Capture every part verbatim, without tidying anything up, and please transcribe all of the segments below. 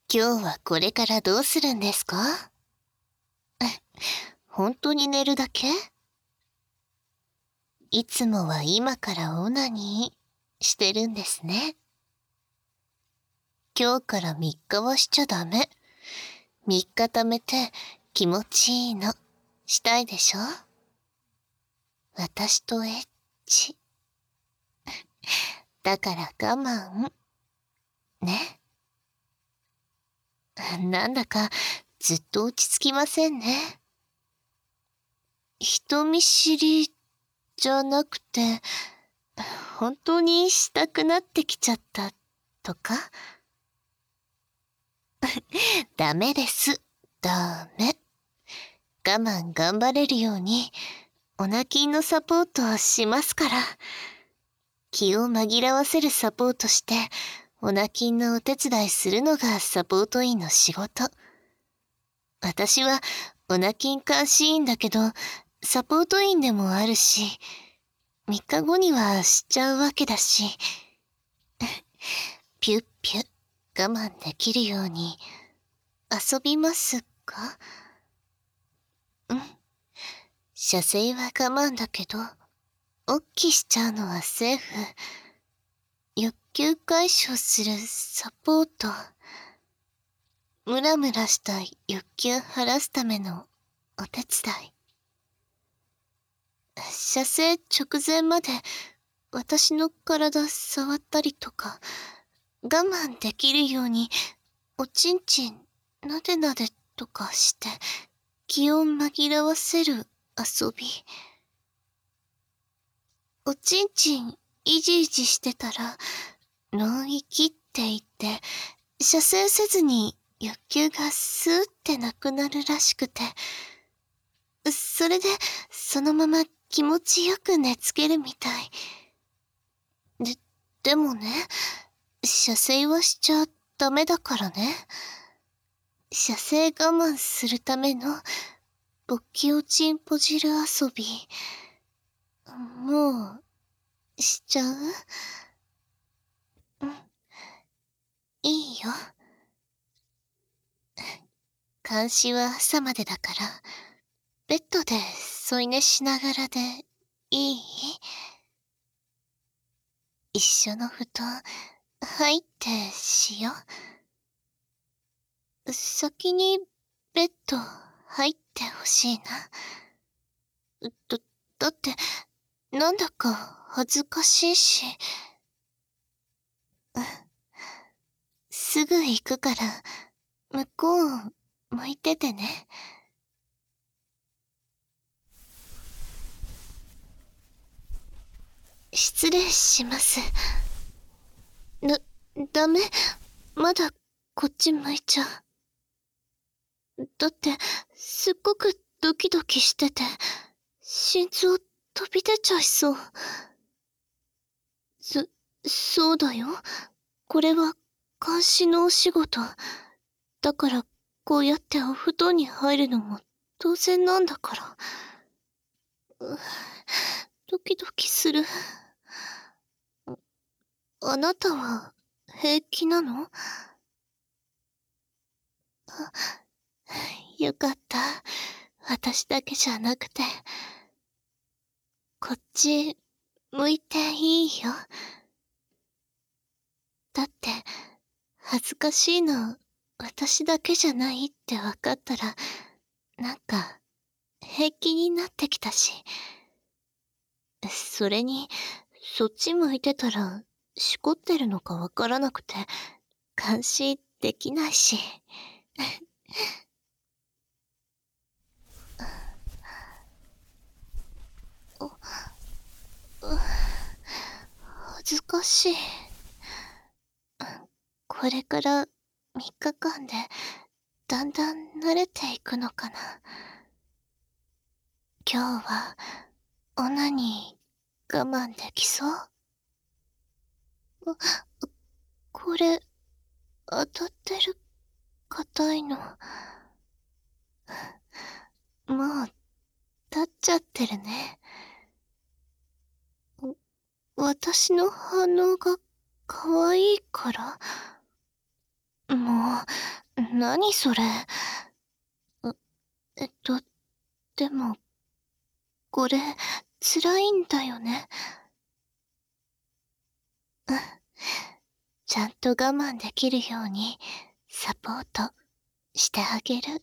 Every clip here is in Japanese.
今日はこれからどうするんですか？本当に寝るだけ？いつもは今からオナニーしてるんですね。今日からみっかはしちゃダメ。みっか貯めて気持ちいいのしたいでしょ？私とエッチ。だから我慢。ね。なんだかずっと落ち着きませんね。人見知りじゃなくて、本当にしたくなってきちゃったとか？ダメです。ダメ。我慢頑張れるように、オナキンのサポートをしますから。気を紛らわせるサポートして、オナキンのお手伝いするのがサポート員の仕事。私はオナキン監視員だけど、サポート員でもあるし、みっかごにはしちゃうわけだし。ピュッピュッ我慢できるように遊びますか？うん。射精は我慢だけど、おっきしちゃうのはセーフ。欲求解消するサポート。ムラムラした欲求晴らすためのお手伝い。射精直前まで私の体触ったりとか、我慢できるようにおちんちんなでなでとかして気を紛らわせる遊び。おちんちんいじいじしてたら脳域って言って射精せずに欲求がスーってなくなるらしくて、それでそのまま気持ちよく寝つけるみたい。で、でもね、射精はしちゃダメだからね。射精我慢するための勃起おちんぽ汁遊び。もう、しちゃう？うん。いいよ。監視は朝までだから、ベッドで添い寝しながらでいい？一緒の布団入ってしよう。先にベッド入ってほしいな。だ、だって、なんだか恥ずかしいし。うん。すぐ行くから、向こう向いててね。失礼します。だ、ダメ。まだこっち向いちゃう。だって、すっごくドキドキしてて、心臓飛び出ちゃいそう。そ、そうだよ。これは監視のお仕事。だから、こうやってお布団に入るのも当然なんだから。うドキドキする。あなたは平気なの？よかった。私だけじゃなくて。こっち、向いていいよ。だって、恥ずかしいの、私だけじゃないってわかったら、なんか、平気になってきたし。それに、そっち向いてたら、しこってるのかわからなくて、監視できないし。恥ずかしい。これからみっかかんで、だんだん慣れていくのかな。今日は、オナニー我慢できそう？これ、当たってる、硬いの。もう、立っちゃってるね。私の反応が可愛いから？もう、 何それ。えっと、でも、これ、辛いんだよね。うん。ちゃんと我慢できるように、サポートしてあげる。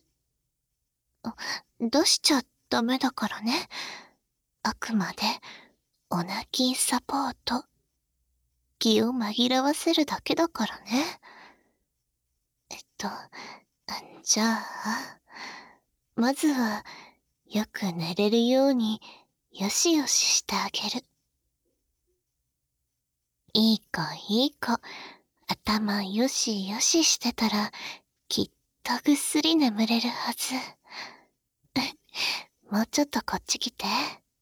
出しちゃダメだからね。あくまで、お泣きサポート。気を紛らわせるだけだからね。えっと、じゃあ、まずは、よく寝れるように、よしよししてあげる。いい子いい子、頭よしよししてたら、きっとぐっすり眠れるはず。もうちょっとこっち来て。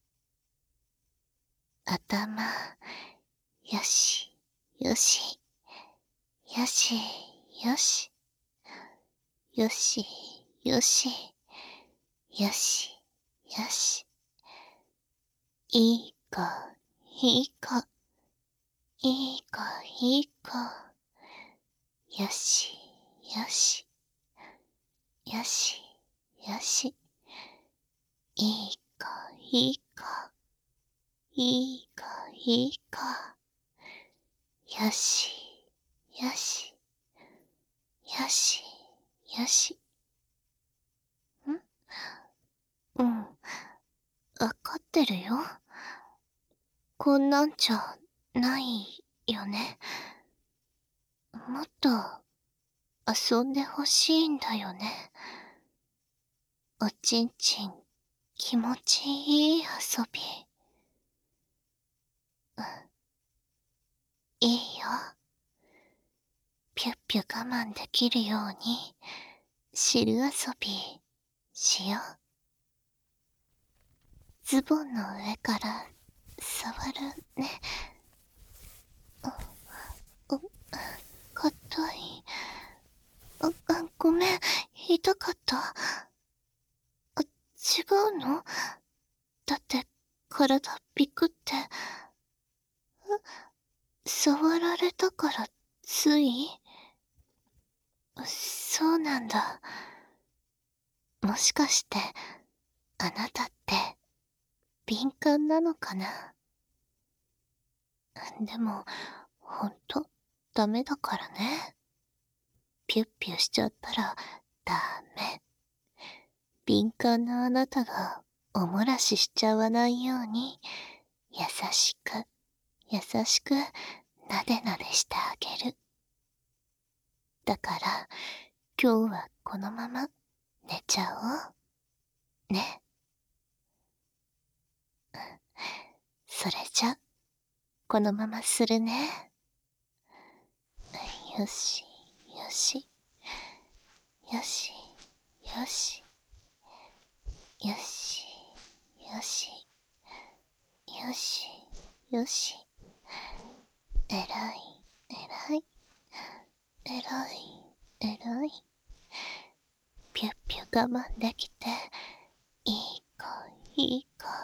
頭、よし、よし、よし、よし、よし、よし、よし、よし。いい子、いい子、いい子、いい子。よし、よし、よし、よし。いい子、いい子、いい子、いい子。よし、よし、よし、よし。ん？うん。わかってるよ。こんなんじゃないよね。もっと遊んでほしいんだよね。おちんちん気持ちいい遊び。うん。いいよ。ぴゅっぴゅ我慢できるように汁遊びしよう。ズボンの上から触るね。あ、かたい。あ、あ、ごめん、痛かった。あ、違うの？だって体ビクって。触られたからつい？そうなんだ。もしかしてあなたって敏感なのかな。でもほんとダメだからね。ピュッピュしちゃったらダメ。敏感なあなたがお漏らししちゃわないように優しく優しくなでなでしてあげる。だから今日はこのまま寝ちゃおうね。それじゃこのままするね。よしよしよしよしよしよしよしよし。えらいえらいえらいえらい。ぴゅっぴゅ我慢できていい子いい子。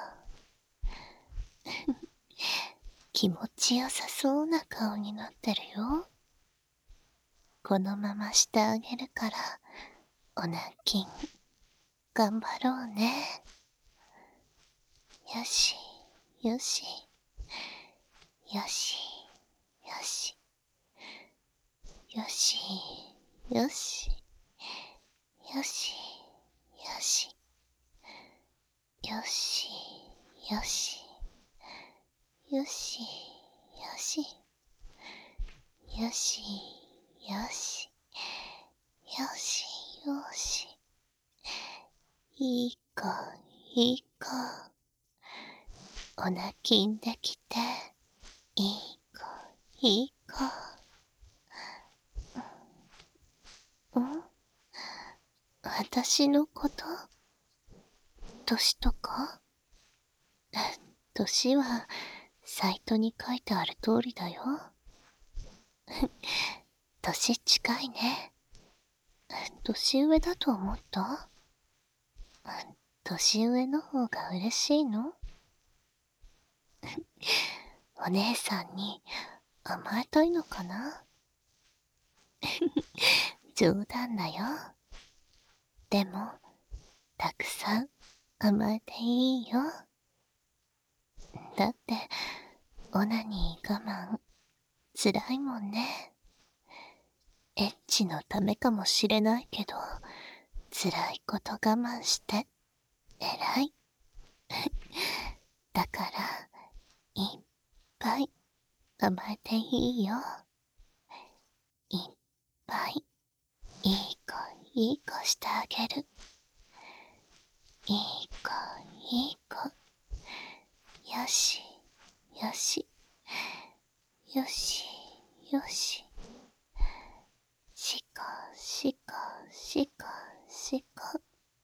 気持ちよさそうな顔になってるよ。このまましてあげるからお泣きん頑張ろうね。よしよしよしよしよしよしよしよしよしよしよしよしよしよしよしよし。いい子いい子。お泣きんできていい子いい子。ん？私のこと？年とか？年はサイトに書いてある通りだよ。年近いね。年上だと思った？年上の方が嬉しいの？お姉さんに甘えたいのかな？ 冗談だよ。でも、たくさん甘えていいよ。だって、オナニー我慢、辛いもんね。エッチのためかもしれないけど、辛いこと我慢して、偉い。だから、いっぱい甘えていいよ。いっぱい、いい子、いい子してあげる。いい子、いい子。よし、よし、よし、よし。しこ、しこ、しこ、しこ。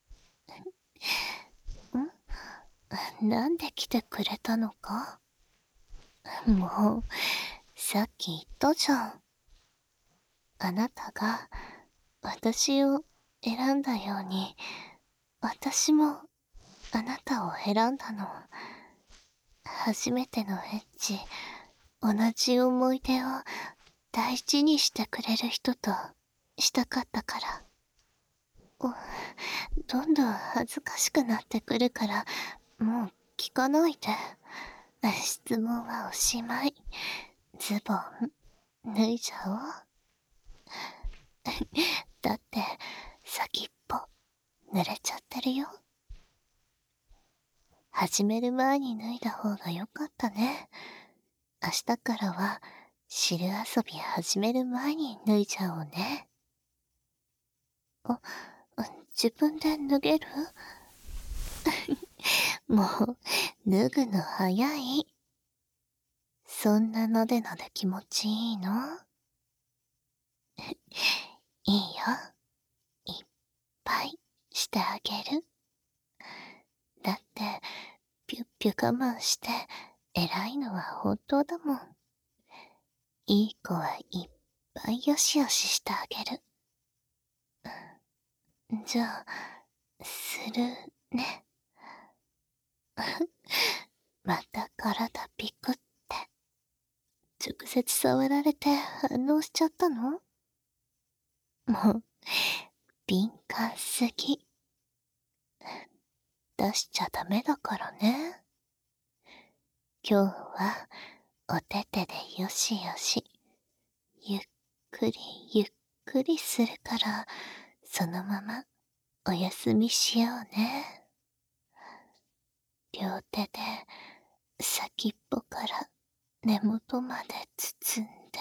ん？なんで来てくれたのか？もう、さっき言ったじゃん。あなたが私を選んだように、私もあなたを選んだの。初めてのエッチ、同じ思い出を大事にしてくれる人としたかったから。お、どんどん恥ずかしくなってくるから、もう聞かないで。質問はおしまい。ズボン、脱いじゃおう。だって、先っぽ、濡れちゃってるよ。始める前に脱いだ方がよかったね。明日からは、汁遊び始める前に脱いじゃおうね。あ、自分で脱げる？もう、脱ぐの早い。そんなのでので気持ちいいの？いいよ。いっぱいしてあげる。だって、ぴゅっぴゅ我慢して偉いのは本当だもん。いい子はいっぱいよしよししてあげる。じゃあ、するね。また体ピクって。直接触られて反応しちゃったの？もう、敏感すぎ。出しちゃダメだからね。今日は、おててでよしよし。ゆっくりゆっくりするから、そのままお休みしようね。両手で先っぽから根元まで包んで。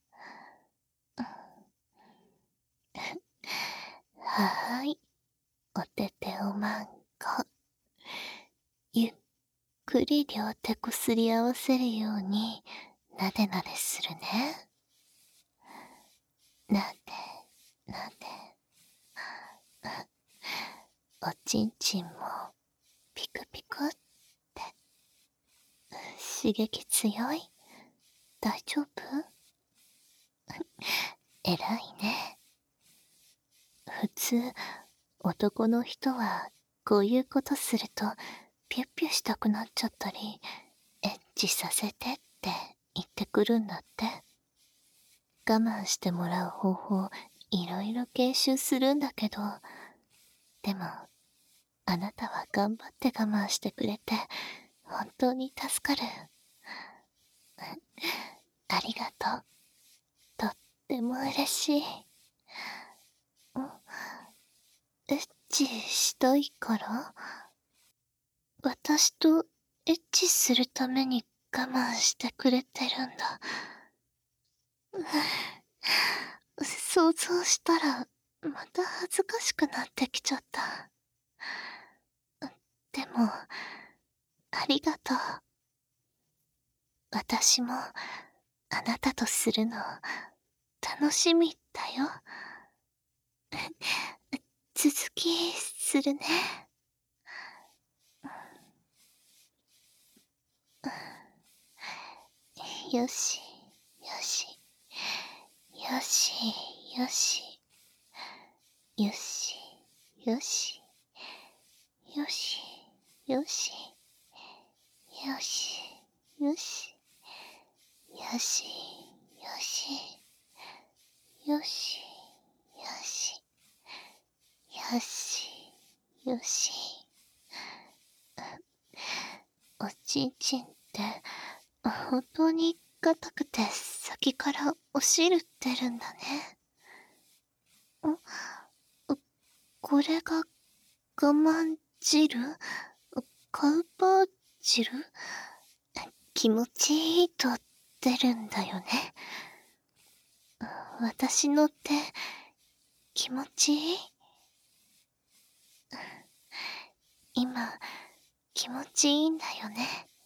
はーい。おててをマンコ。ゆっくり両手こすり合わせるようになでなでするね。なで、なで。おちんちんもピクピクって。刺激強い？大丈夫？偉いね。普通、男の人はこういうことするとピュッピュしたくなっちゃったり、エッチさせてって言ってくるんだって。我慢してもらう方法いろいろ研修するんだけど、でもあなたは頑張って我慢してくれて本当に助かる。ありがとう。とっても嬉しい。エッチしたいから？私とエッチするために我慢してくれてるんだ。想像したらまた恥ずかしくなってきちゃった。でも、ありがとう。私もあなたとするの楽しみだよ。続きするね。よし、よし、よし、よし、よし、よし、よし、よし、よし、よし、よし、よし、よし、よし。 よし、よし。おちんちんって、本当に硬くて先からお汁出るんだね。んこれが我慢汁？カウパー汁？気持ちいいと出るんだよね。私のって気持ちいい？今、気持ちいいんだよね。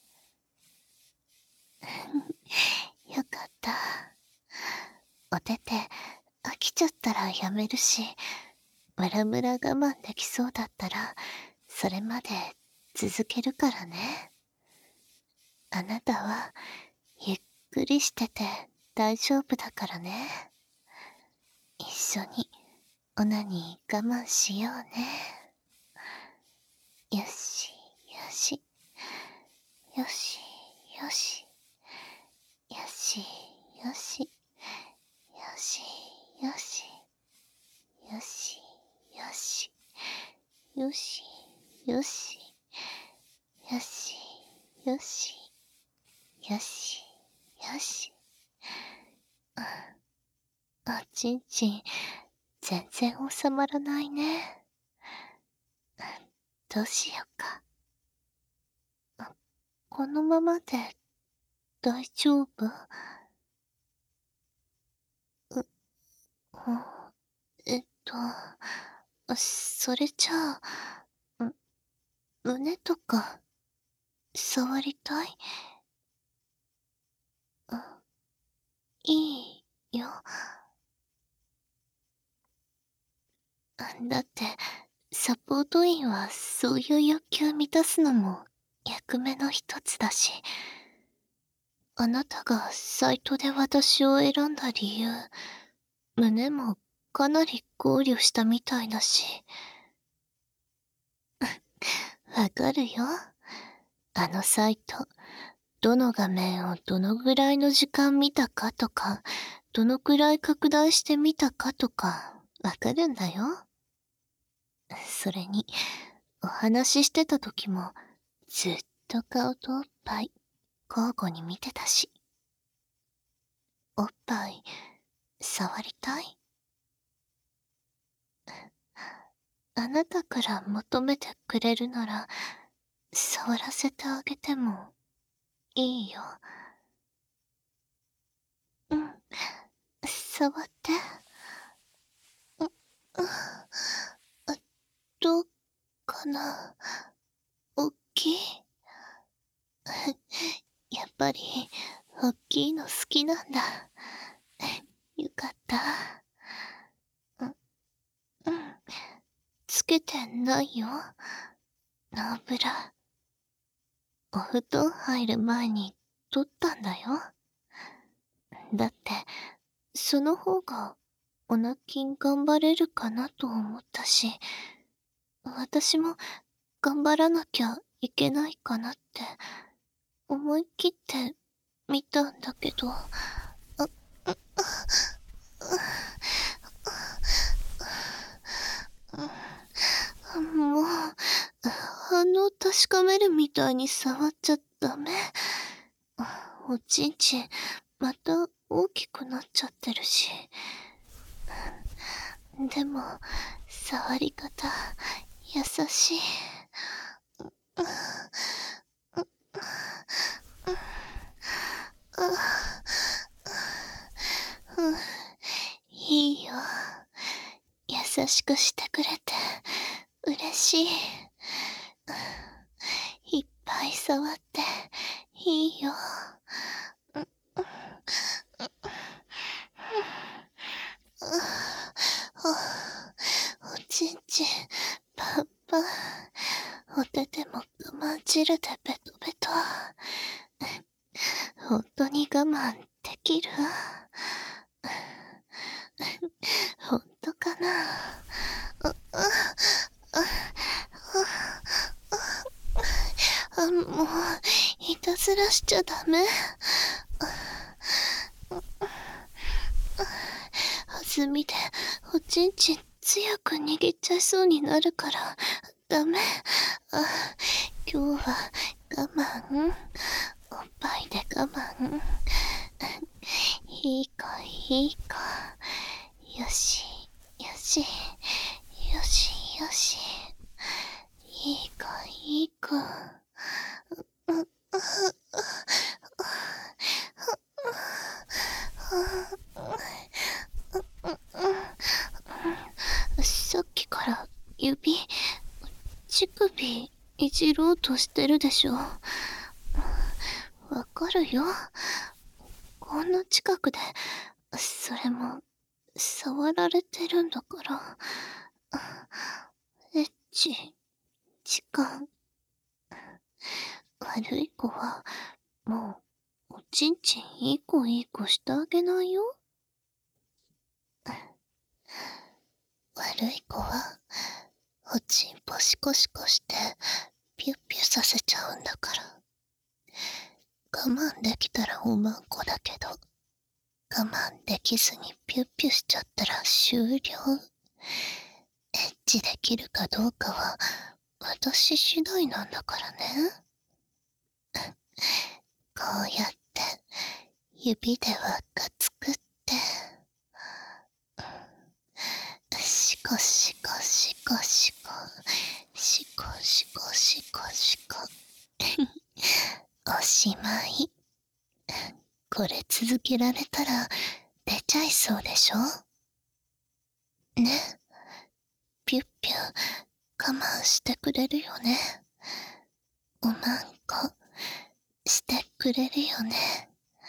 よかった。お手手飽きちゃったらやめるし、ムラムラ我慢できそうだったら、それまで続けるからね。あなたはゆっくりしてて大丈夫だからね。一緒にオナニー我慢しようね。よし、よし、よし、よし、よし、よし、よし、よし、よし、よし、よし、よし、よし、よし、よし、よし。おちんちん、全然収まらないね。どうしようか。このままで大丈夫？う、えっと、それじゃあ、胸とか、触りたい？いいよ。だって、サポート員はそういう欲求満たすのも役目の一つだし、あなたがサイトで私を選んだ理由、胸もかなり考慮したみたいだし。わかるよ。あのサイト、どの画面をどのぐらいの時間見たかとか、どのくらい拡大して見たかとか、わかるんだよ。それに、お話ししてた時も、ずっと顔とおっぱい、交互に見てたし。おっぱい、触りたい？あなたから求めてくれるなら、触らせてあげてもいいよ。うん、触って。う、う、どうかな？おっきい？やっぱり、おっきいの好きなんだ。よかった。うん、うん。つけてないよ。油。お布団入る前に取ったんだよ。だって、その方が、おなきん頑張れるかなと思ったし、私も頑張らなきゃいけないかなって、思い切って見たんだけど、あ、もう、反応確かめるみたいに触っちゃダメ。おちんちん、また大きくなっちゃってるし。でも、触り方、優しい。いいよ。優しくしてくれて、嬉しい。いっぱい触って、いいよ。おちんちん、パンパン。お手手も我慢汁でベトベト。本当に我慢できる？本当かな？あ、もう、いたずらしちゃダメ。弾みで、おちんちん強く握っちゃいそうになるから、ダメ。あ、今日は我慢。おっぱいで我慢。いいか、いいか。よし、よし、よし、よし。いいか、いいか。さっきから指、乳首いじろうとしてるでしょ。わかるよ。こんな近くで、それも、触られてるんだから。エッチ、時間。悪い子は、もう、おちんちんいい子いい子してあげないよ。悪い子は、おちんぽシコシコして、ピュッピュさせちゃうんだから。我慢できたらおまんこだけど、我慢できずにピュッピュしちゃったら終了。エッチできるかどうかは、私次第なんだからね。こうやって、指で輪っか作って、シコシコシコシコ、シコシコシコシコ。おしまい。これ続けられたら出ちゃいそうでしょ？ね。ピュッピュ我慢してくれるよね。おまんこしてくれるよね。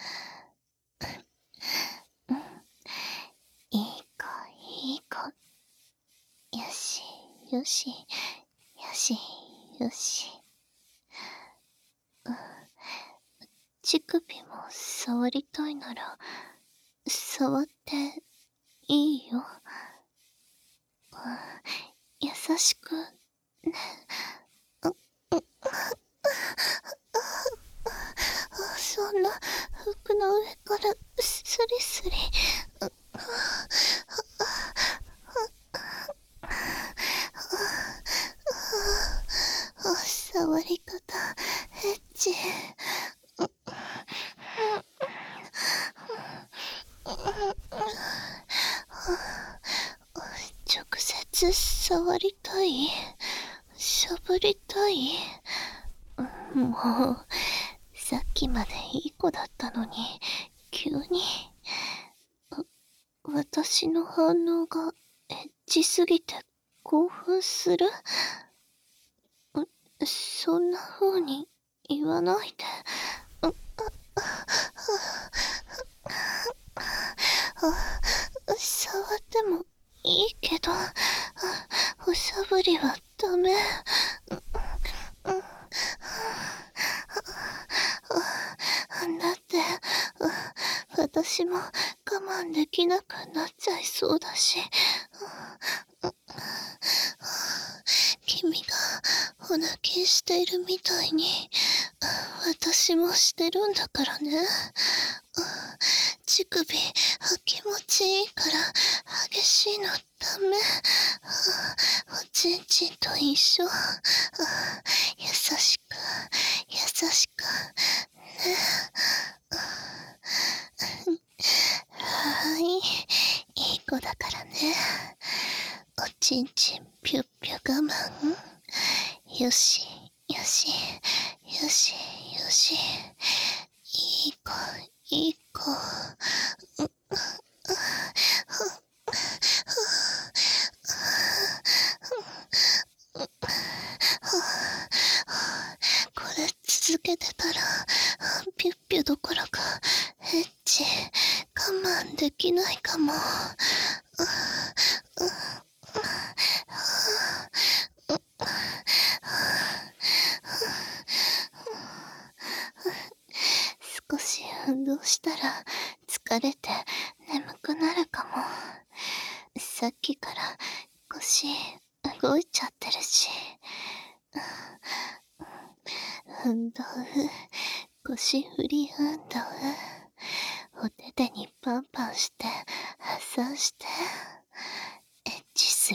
うん。いい子いい子。よしよしよしよし。うん。乳首も触りたいなら触っていいよ。うん、優しくね。そんな服の上からスリスリ。触り方エッチ。直接触りたい、しゃぶりたい。もうさっきまでいい子だったのに急に私の反応がエッチすぎて興奮する。そんな風に言わないで。触ってもいいけど、おしゃぶりはダメ。だって私も我慢できなくなっちゃいそうだし。君がお泣きしているみたいに私もしてるんだからね。乳首気持ちいいから激しいのダメ。おちんちんと一緒。優しく優しくね。はい、いい子だからね。おちんちんぴゅっぴゅ我慢。よしよしよしよし。いい子いい子。これ続けてたらピュッピュどころかエッチ我慢できないかも。少し運動したら疲れて眠くなるかも。さっきから腰動いちゃってるし。運動、腰振り運動。お手手にパンパンして発散してエッチす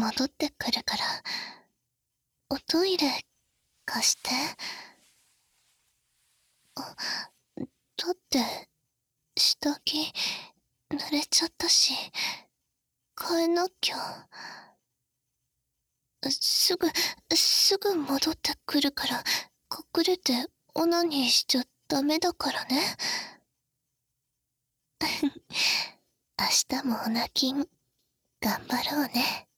戻ってくるから、おトイレ貸して。あ、だって、下着、濡れちゃったし、変えなきゃ。すぐ、すぐ戻ってくるから、隠れてオナニーしちゃダメだからね。明日もオナキン、頑張ろうね。